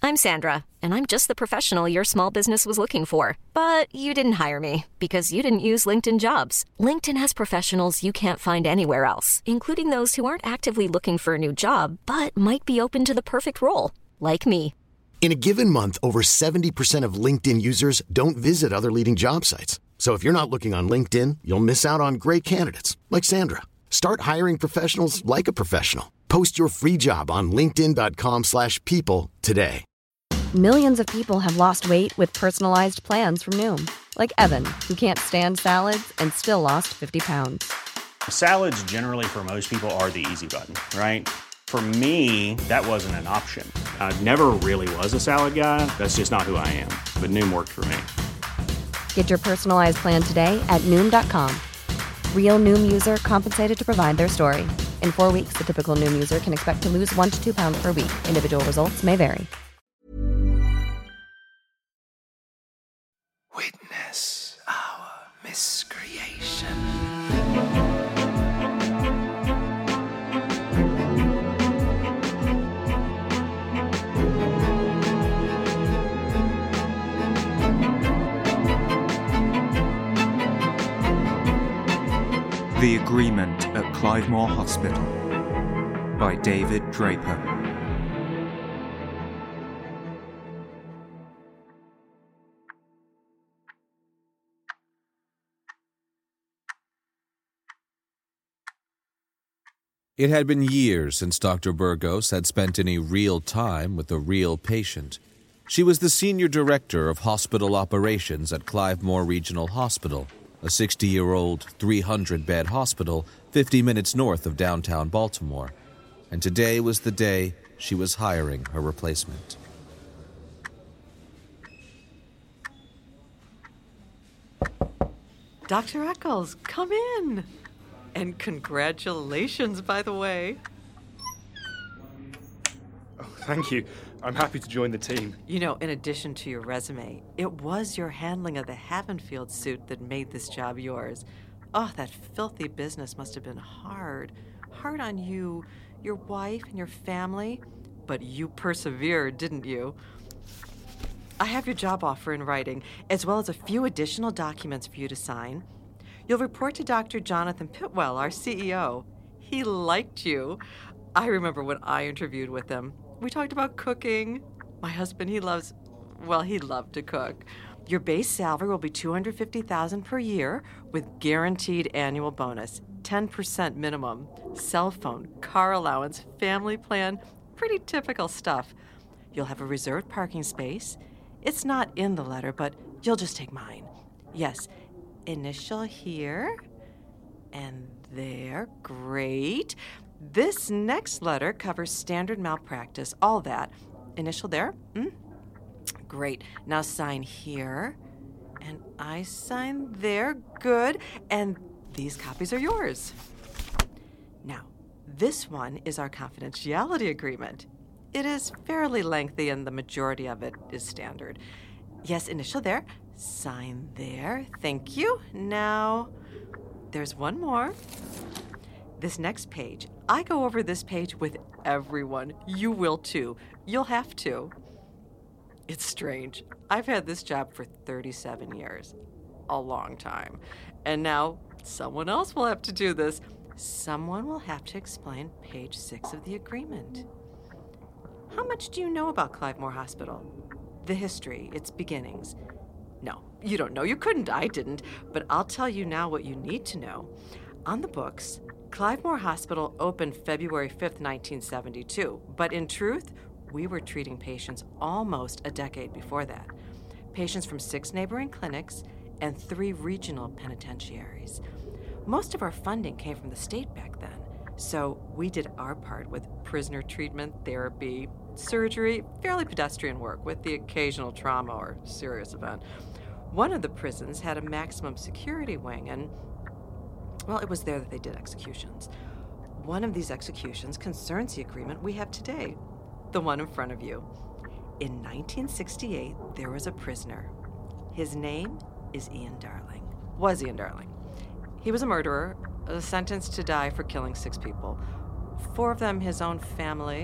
I'm Sandra, and I'm just the professional your small business was looking for. But you didn't hire me because you didn't use LinkedIn Jobs. LinkedIn has professionals you can't find anywhere else, including those who aren't actively looking for a new job, but might be open to the perfect role, like me. In a given month, over 70% of LinkedIn users don't visit other leading job sites. So if you're not looking on LinkedIn, you'll miss out on great candidates like Sandra. Start hiring professionals like a professional. Post your free job on linkedin.com/people today. Millions of people have lost weight with personalized plans from Noom. Like Evan, who can't stand salads and still lost 50 pounds. Salads generally for most people are the easy button, right? For me, that wasn't an option. I never really was a salad guy. That's just not who I am. But Noom worked for me. Get your personalized plan today at Noom.com. Real Noom user compensated to provide their story. In 4 weeks, the typical Noom user can expect to lose 1 to 2 pounds per week. Individual results may vary. Witness our miscreation. The Agreement at Clivemore Hospital by David Draper. It had been years since Dr. Burgos had spent any real time with a real patient. She was the senior director of hospital operations at Clivemore Regional Hospital, a 60-year-old, 300-bed hospital 50 minutes north of downtown Baltimore. And today was the day she was hiring her replacement. Dr. Eccles, come in. And congratulations, by the way. Oh, thank you. I'm happy to join the team. You know, in addition to your resume, it was your handling of the Havenfield suit that made this job yours. Oh, that filthy business must have been hard. Hard on you, your wife, and your family. But you persevered, didn't you? I have your job offer in writing, as well as a few additional documents for you to sign. You'll report to Dr. Jonathan Pitwell, our CEO. He liked you. I remember when I interviewed with him. We talked about cooking. My husband, he loved to cook. Your base salary will be $250,000 per year with guaranteed annual bonus, 10% minimum, cell phone, car allowance, family plan, pretty typical stuff. You'll have a reserved parking space. It's not in the letter, but you'll just take mine. Yes, initial here and there. Great. This next letter covers standard malpractice, all that. Initial there? Great. Now sign here. And I sign there. Good. And these copies are yours. Now, this one is our confidentiality agreement. It is fairly lengthy and the majority of it is standard. Yes, initial there. Sign there. Thank you. Now, there's one more. This next page. I go over this page with everyone. You will too. You'll have to. It's strange. I've had this job for 37 years. A long time. And now someone else will have to do this. Someone will have to explain page 6 of the agreement. How much do you know about Clivemore Hospital? The history, its beginnings. No, you don't know. You couldn't. I didn't. But I'll tell you now what you need to know. On the books, Clivemore Hospital opened February 5th, 1972. But in truth, we were treating patients almost a decade before that. Patients from 6 neighboring clinics and 3 regional penitentiaries. Most of our funding came from the state back then. So we did our part with prisoner treatment, therapy, surgery, fairly pedestrian work with the occasional trauma or serious event. One of the prisons had a maximum security wing, and, well, it was there that they did executions. One of these executions concerns the agreement we have today, the one in front of you. In 1968, there was a prisoner. His name is Ian Darling. Was Ian Darling. He was a murderer, sentenced to die for killing 6 people. 4 of them his own family,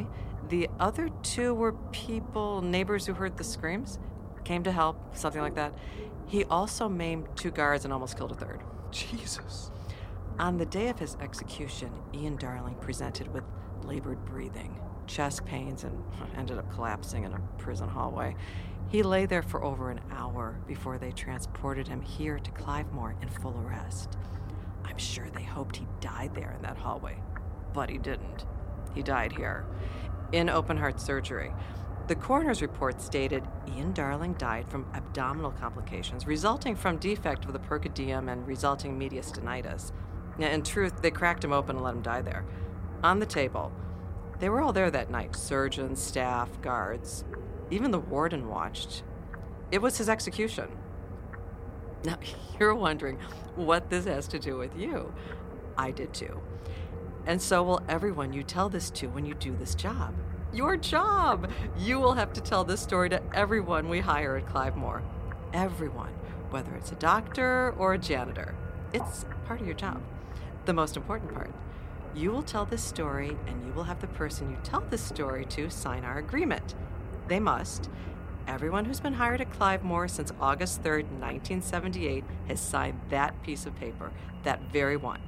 The other two were neighbors who heard the screams, came to help, something like that. He also maimed 2 guards and almost killed a 3rd. Jesus. On the day of his execution, Ian Darling presented with labored breathing, chest pains, and ended up collapsing in a prison hallway. He lay there for over an hour before they transported him here to Clivemore in full arrest. I'm sure they hoped he died there in that hallway, but he didn't. He died here, in open-heart surgery. The coroner's report stated Ian Darling died from abdominal complications resulting from defect of the pericardium and resulting mediastinitis. In truth, they cracked him open and let him die there. On the table, they were all there that night, surgeons, staff, guards. Even the warden watched. It was his execution. Now, you're wondering what this has to do with you. I did too. And so will everyone you tell this to when you do this job. Your job! You will have to tell this story to everyone we hire at Clivemore. Everyone, whether it's a doctor or a janitor. It's part of your job. The most important part. You will tell this story, and you will have the person you tell this story to sign our agreement. They must. Everyone who's been hired at Clivemore since August 3rd, 1978 has signed that piece of paper, that very one.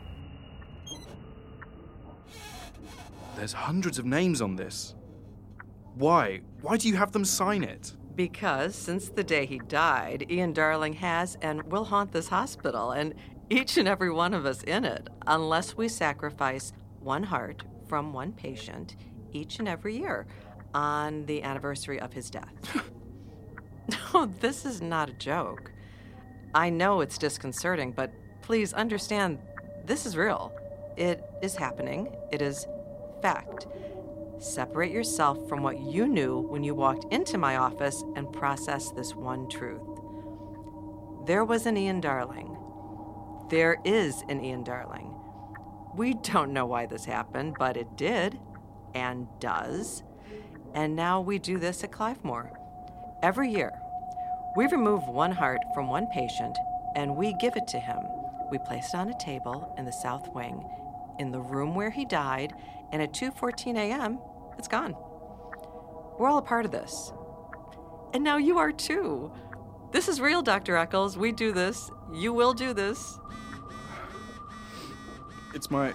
There's hundreds of names on this. Why? Why do you have them sign it? Because since the day he died, Ian Darling has and will haunt this hospital, and each and every one of us in it, unless we sacrifice 1 heart from 1 patient each and every year on the anniversary of his death. No, this is not a joke. I know it's disconcerting, but please understand, this is real. It is happening. It is fact. Separate yourself from what you knew when you walked into my office and process this one truth. There was an Ian Darling. There is an Ian Darling. We don't know why this happened, but it did and does. And now we do this at Clivemore. Every year, we remove 1 heart from 1 patient and we give it to him. We place it on a table in the south wing, in the room where he died, and at 2:14 a.m., it's gone. We're all a part of this. And now you are too. This is real, Dr. Eccles. We do this. You will do this. It's my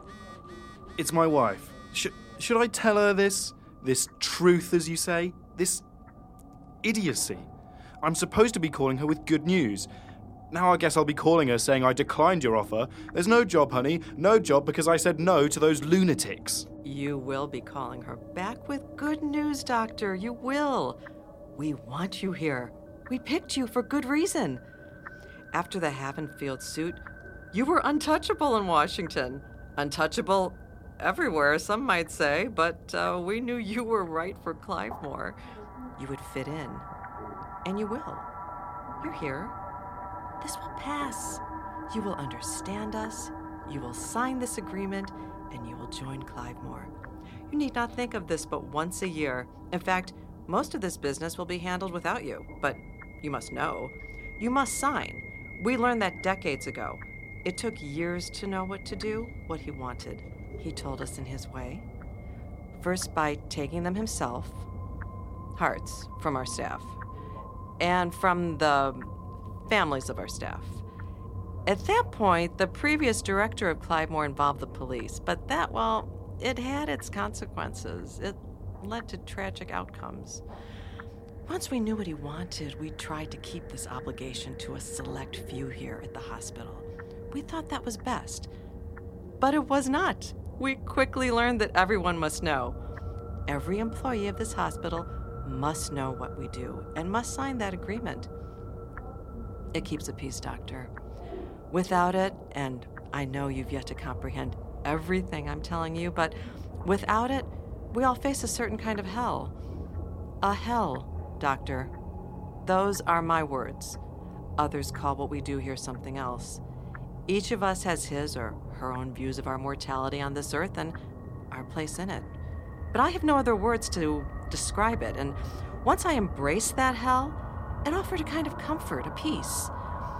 wife. Should I tell her this truth, as you say? This idiocy? I'm supposed to be calling her with good news. Now I guess I'll be calling her saying I declined your offer. There's no job, honey. No job because I said no to those lunatics. You will be calling her back with good news, Doctor. You will. We want you here. We picked you for good reason. After the Havenfield suit, you were untouchable in Washington. Untouchable everywhere, some might say, but we knew you were right for Clivemore. You would fit in. And you will. You're here. This will pass. You will understand us, you will sign this agreement, and you will join Clivemore. You need not think of this but once a year. In fact, most of this business will be handled without you, but you must know. You must sign. We learned that decades ago. It took years to know what to do, what he wanted. He told us in his way. First by taking them himself, hearts from our staff, and from the families of our staff. At that point, the previous director of Clivemore involved the police, but that, well, it had its consequences. It led to tragic outcomes. Once we knew what he wanted, we tried to keep this obligation to a select few here at the hospital. We thought that was best, but it was not. We quickly learned that everyone must know. Every employee of this hospital must know what we do and must sign that agreement. It keeps a peace, Doctor. Without it, and I know you've yet to comprehend everything I'm telling you, but without it, we all face a certain kind of hell. A hell, Doctor. Those are my words. Others call what we do here something else. Each of us has his or her own views of our mortality on this earth and our place in it. But I have no other words to describe it, and once I embrace that hell, it offered a kind of comfort, a peace.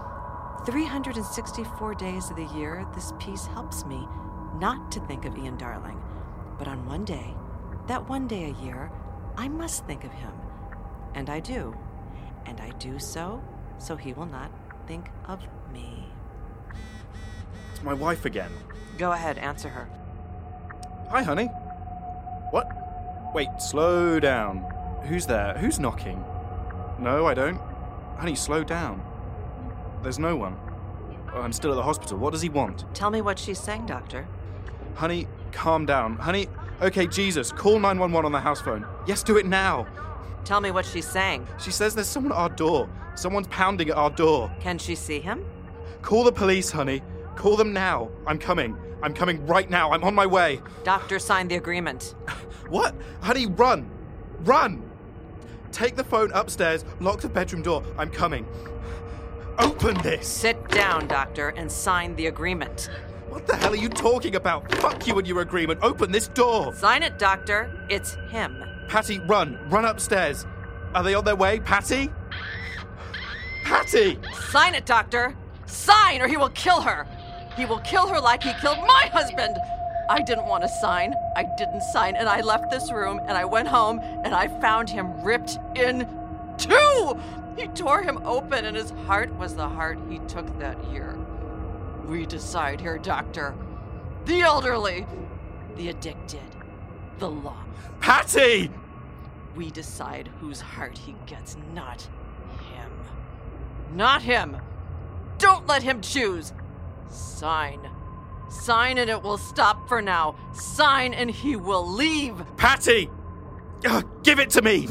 364 days of the year, this peace helps me not to think of Ian Darling, but on one day, that one day a year, I must think of him. And I do. And I do so he will not think of me. It's my wife again. Go ahead, answer her. Hi, honey. What? Wait, slow down. Who's there? Who's knocking? No, I don't. Honey, slow down. There's no one. I'm still at the hospital. What does he want? Tell me what she's saying, Doctor. Honey, calm down. Honey, okay, Jesus, call 911 on the house phone. Yes, do it now. Tell me what she's saying. She says there's someone at our door. Someone's pounding at our door. Can she see him? Call the police, honey. Call them now. I'm coming. I'm coming right now. I'm on my way. Doctor signed the agreement. What? Honey, run. Run. Take the phone upstairs. Lock the bedroom door. I'm coming. Open this. Sit down, Doctor, and sign the agreement. What the hell are you talking about? Fuck you and your agreement. Open this door. Sign it, Doctor. It's him. Patty, run. Run upstairs. Are they on their way? Patty? Patty! Sign it, Doctor. Sign, or he will kill her. He will kill her like he killed my husband. I didn't want to sign. I didn't sign, and I left this room, and I went home, and I found him ripped in two. He tore him open, and his heart was the heart he took that year. We decide here, Doctor. The elderly, the addicted, the law. Patty! We decide whose heart he gets, not him. Not him! Don't let him choose! Sign. Sign and it will stop for now. Sign and he will leave. Patty! Give it to me!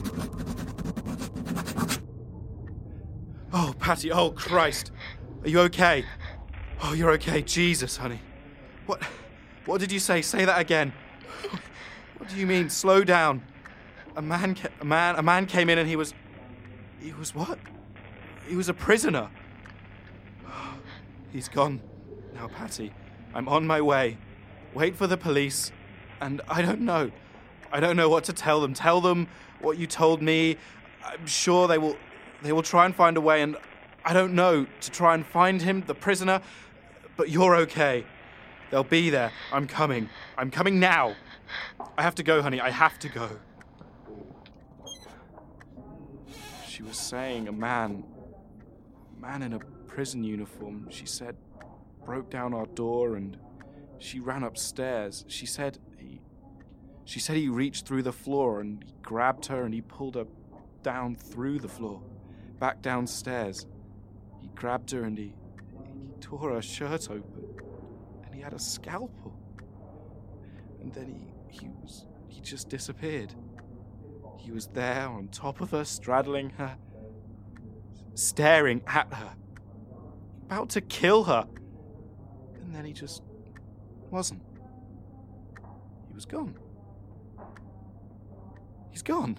Oh, Patty, oh, Christ. Are you okay? Oh, you're okay. Jesus, honey. What did you say? Say that again. What do you mean? Slow down. A man came in and he was what? He was a prisoner. He's gone now, Patty. I'm on my way. Wait for the police. And I don't know what to tell them. Tell them what you told me. I'm sure they will try and find a way, and I don't know, to try and find him, the prisoner. But you're okay. They'll be there. I'm coming. I'm coming now. I have to go, honey. I have to go. She was saying a man in a prison uniform, she said, broke down our door and she ran upstairs. She said he reached through the floor and he grabbed her and he pulled her down through the floor, back downstairs. He grabbed her and he tore her shirt open and he had a scalpel. And then he just disappeared. He was there on top of her, straddling her, staring at her, about to kill her. And then he just wasn't. He was gone. He's gone.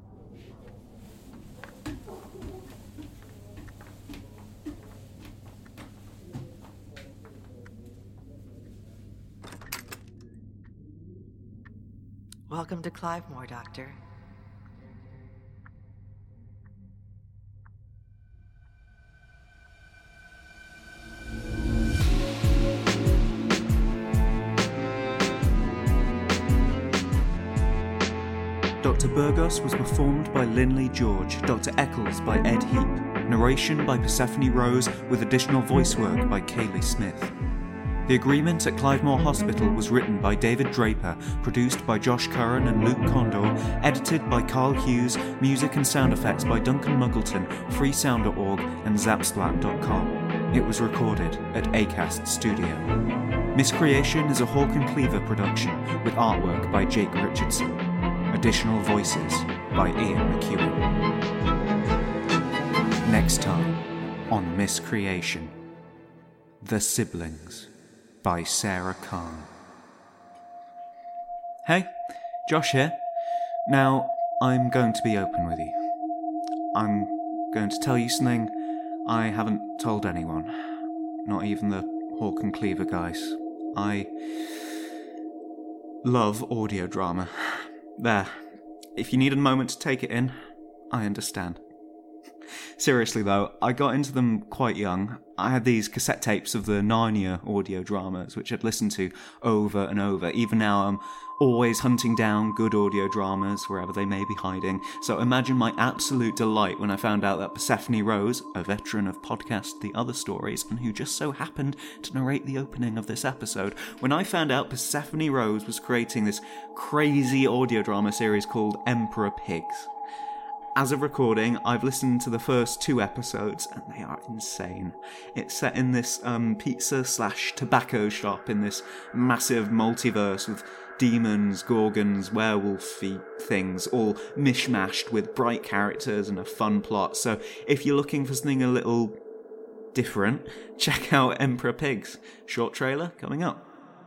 Welcome to Clivemore, Doctor. Dr. Burgos was performed by Linley George, Dr. Eccles by Ed Heap, narration by Persephone Rose with additional voice work by Kaylee Smith. The agreement at Clivemore Hospital was written by David Draper, produced by Josh Curran and Luke Condor, edited by Carl Hughes, music and sound effects by Duncan Muggleton, freesound.org and zapsplat.com. It was recorded at Acast Studio. Miscreation is a Hawk and Cleaver production with artwork by Jake Richardson. Additional voices by Ian McEwen. Next time on Miscreation, The Siblings by Sarah Khan. Hey, Josh here. Now, I'm going to be open with you. I'm going to tell you something I haven't told anyone. Not even the Hawk and Cleaver guys. I love audio drama. There. If you need a moment to take it in, I understand. Seriously though, I got into them quite young. I had these cassette tapes of the Narnia audio dramas, which I'd listened to over and over. Even now I'm always hunting down good audio dramas wherever they may be hiding. So imagine my absolute delight when I found out that Persephone Rose, a veteran of podcast The Other Stories, and who just so happened to narrate the opening of this episode, when I found out Persephone Rose was creating this crazy audio drama series called Emperor Pigs. As of recording, I've listened to the first 2 episodes, and they are insane. It's set in this pizza/tobacco shop in this massive multiverse with demons, gorgons, werewolf-y things, all mishmashed with bright characters and a fun plot. So if you're looking for something a little different, check out Emperor Pigs. Short trailer coming up.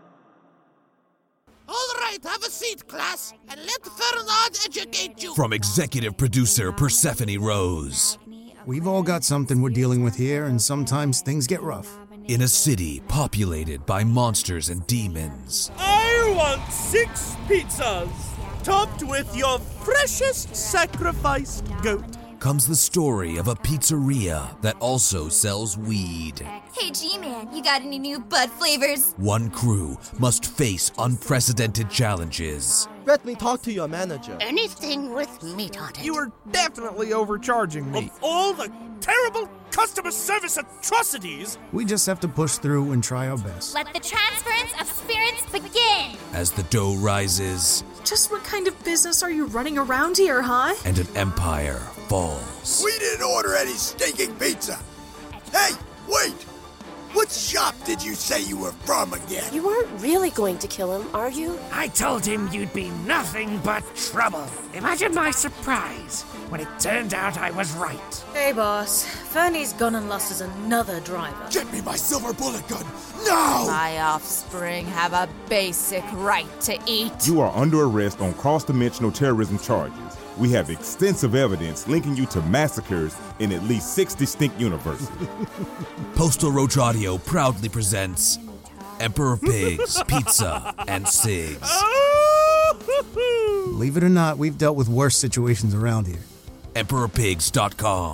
All right, have a seat, class, and let Fernand educate you. From executive producer Persephone Rose. We've all got something we're dealing with here, and sometimes things get rough. In a city populated by monsters and demons. I want 6 pizzas, topped with your freshest sacrificed goat. Comes the story of a pizzeria that also sells weed. Hey G-Man, you got any new bud flavors? One crew must face unprecedented challenges. Let me talk to your manager. Anything with meat on it. You are definitely overcharging me. Of all the terrible customer service atrocities, we just have to push through and try our best. Let the transference of spirits begin. As the dough rises. Just what kind of business are you running around here, huh? And an empire falls. We didn't order any stinking pizza. Hey, wait! What shop did you say you were from again? You aren't really going to kill him, are you? I told him you'd be nothing but trouble. Imagine my surprise when it turned out I was right. Hey, boss. Fernie's gone and lost us another driver. Get me my silver bullet gun, now! My offspring have a basic right to eat. You are under arrest on cross-dimensional terrorism charges. We have extensive evidence linking you to massacres in at least 6 distinct universes. Postal Roach Audio proudly presents Emperor Pigs, Pizza, and Cigs. Believe it or not, we've dealt with worse situations around here. EmperorPigs.com.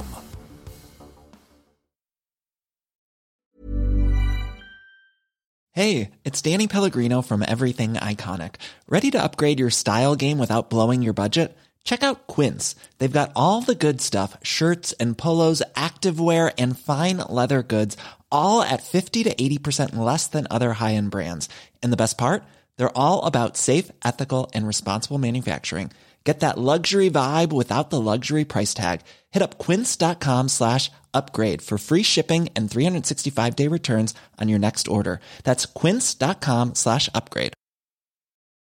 Hey, it's Danny Pellegrino from Everything Iconic. Ready to upgrade your style game without blowing your budget? Check out Quince. They've got all the good stuff, shirts and polos, activewear, and fine leather goods, all at 50 to 80% less than other high-end brands. And the best part? They're all about safe, ethical, and responsible manufacturing. Get that luxury vibe without the luxury price tag. Hit up quince.com/upgrade for free shipping and 365-day returns on your next order. That's quince.com/upgrade.